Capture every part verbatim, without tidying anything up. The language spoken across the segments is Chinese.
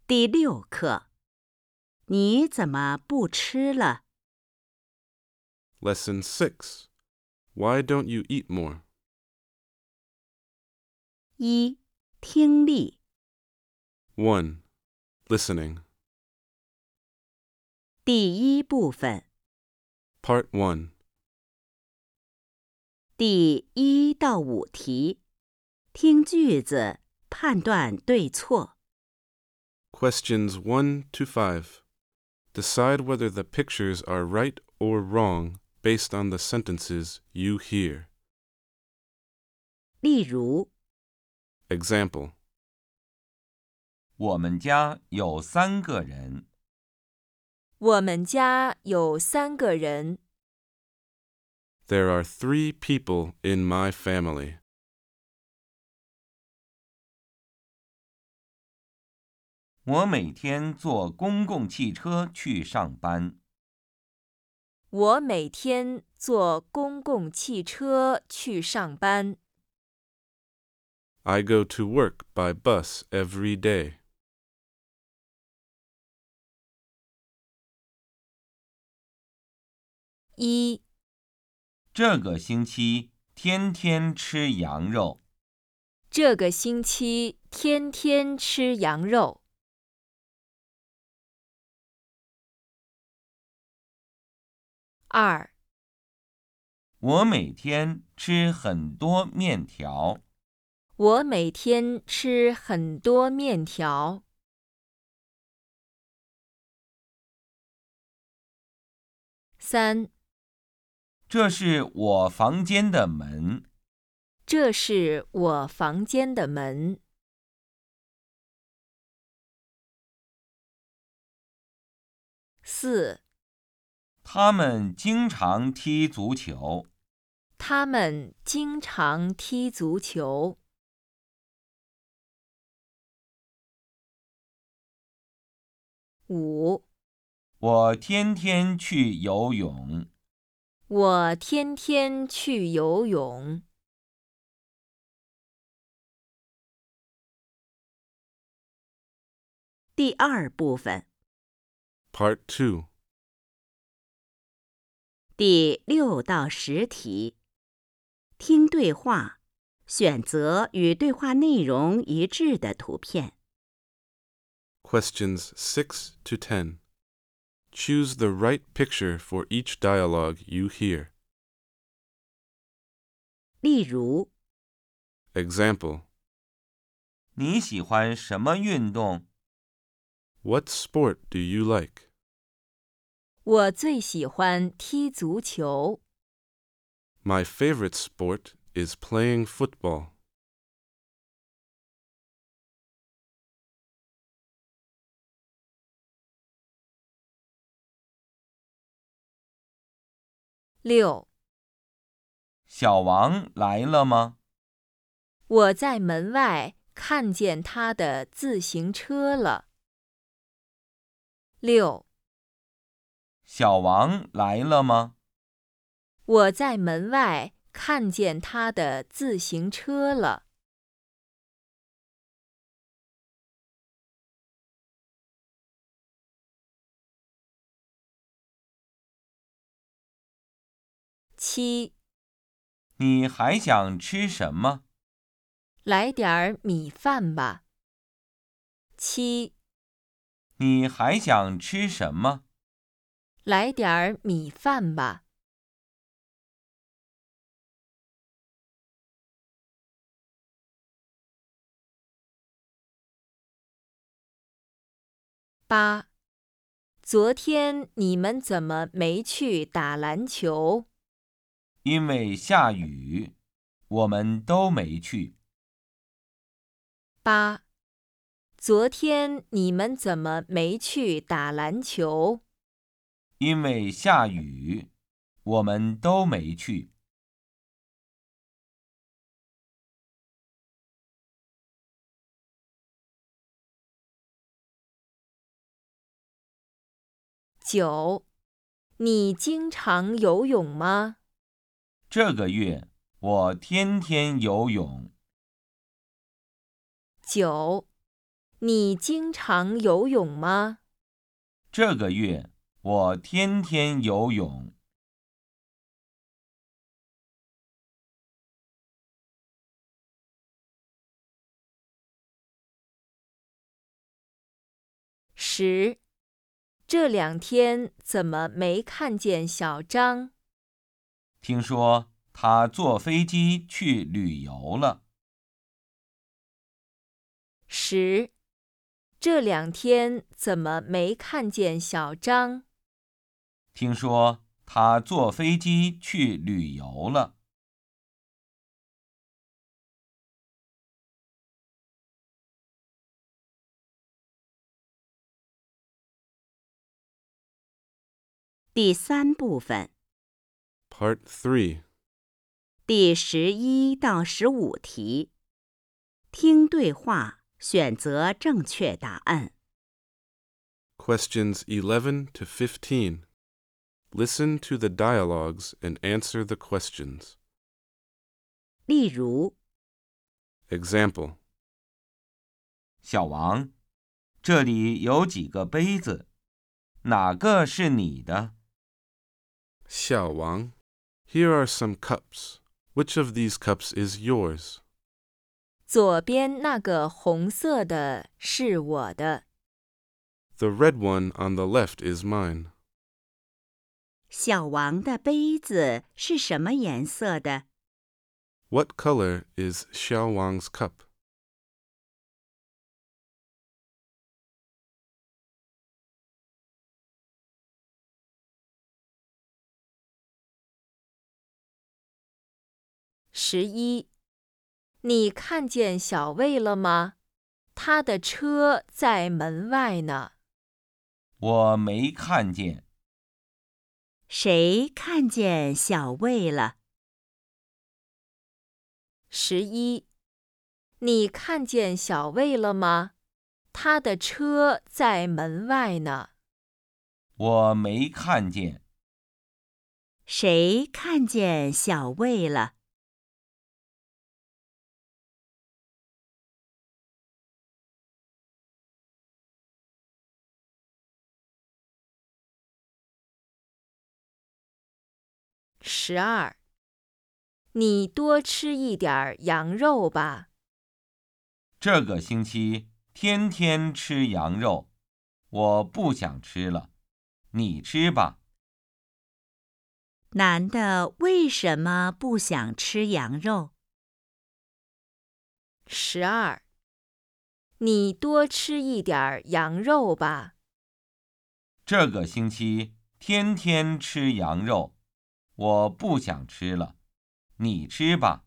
第六课，你怎么不吃了？ Lesson six. Why don't you eat more? 一、听力。 one. Listening. 第一部分， Part one. 第一到五题，听句子，判断对错。 Questions one to five. Decide whether the pictures are right or wrong based on the sentences you hear. 例如， Example. 我们家有三个人。 我们家有三个人。 There are three people in my family. 我每天坐公共汽车去上班。 我每天坐公共汽车去上班。 I go to work by bus every day. 一、 这个星期天天吃羊肉。 这个星期天天吃羊肉。二、 我每天吃很多面条。 我每天吃很多面条。三、 这是我房间的门。 这是我房间的门。四、 他们经常踢足球。 他们经常踢足球。五、 我天天去游泳。 我天天去游泳。 第二部分， Part two. 第六到十题，听对话，选择与对话内容一致的图片。 Questions six to ten. Choose the right picture for each dialogue you hear. 例如， Example. 你喜欢什么运动？ What sport do you like? 我最喜欢踢足球。 My favorite sport is playing football. 六、 小王来了吗？ 我在门外看见他的自行车了。六、 小王来了吗？ 我在门外看见他的自行车了。七、 你还想吃什么？ 来点儿米饭吧。七、 你还想吃什么？ 来点儿米饭吧。八、昨天你们怎么没去打篮球？ 因为下雨，我们都没去。 八、昨天你们怎么没去打篮球？ 因为下雨，我们都没去。 九、你经常游泳吗？ 这个月我天天游泳。 九、 你经常游泳吗？ 这个月我天天游泳。 十，这两天怎么没看见小张？ 听说他坐飞机去旅游了。 十，这两天怎么没看见小张？ 听说他坐飞机去旅游了。 第三部分 Part three. 第十一到十五题，听对话，选择正确答案。 Questions eleven to fifteen. Listen to the dialogues and answer the questions. 例如， Example. 小王，这里有几个杯子，哪个是你的？ Xiao Wang, here are some cups. Which of these cups is yours? 左边那个红色的是我的。 The red one on the left is mine. 小王的杯子是什么颜色的？ What color is Xiao Wang's cup? 十一，你看见小魏了吗？他的车在门外呢。 我没看见。 谁看见小魏了？ 十一，你看见小魏了吗？他的车在门外呢。 我没看见。 谁看见小魏了？十二，你多吃一点羊肉吧。 这个星期天天吃羊肉，我不想吃了，你吃吧。 男的为什么不想吃羊肉？ 十二，你多吃一点羊肉吧。 这个星期天天吃羊肉，我不想吃了，你吃吧。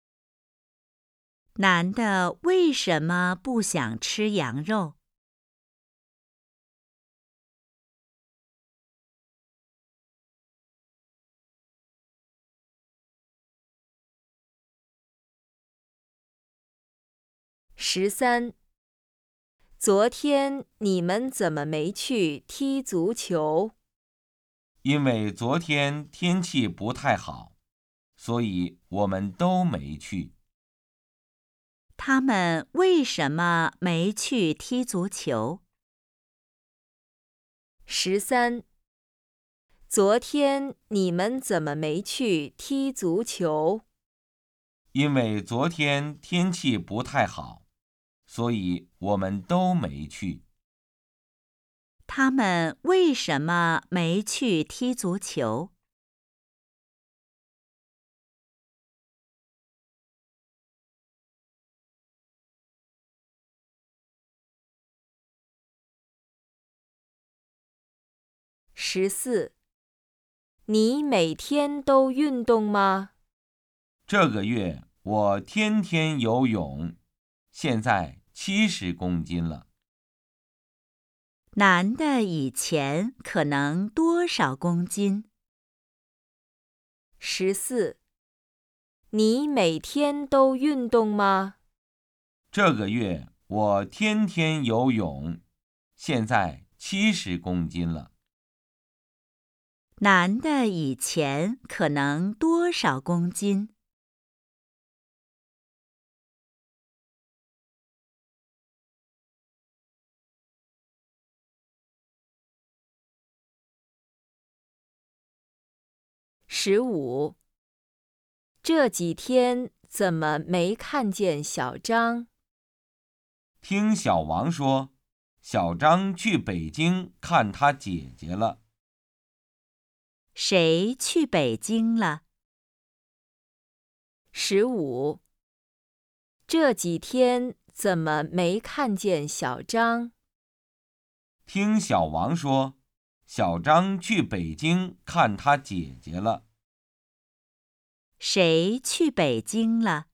男的为什么不想吃羊肉？十三，昨天你们怎么没去踢足球？ 因为昨天天气不太好，所以我们都没去。 他们为什么没去踢足球？ 十三，昨天你们怎么没去踢足球？ 因为昨天天气不太好，所以我们都没去。 他们为什么没去踢足球？十四，你每天都运动吗？ 这个月我天天游泳，现在七十公斤了。 男的以前可能多少公斤？ 十四，你每天都运动吗？ 这个月我天天游泳，现在七十公斤了。 男的以前可能多少公斤？ 十五。这几天怎么没看见小张？ 听小王说，小张去北京看他姐姐了。 谁去北京了？ 十五。这几天怎么没看见小张？ 听小王说，小张去北京看他姐姐了。 谁去北京了？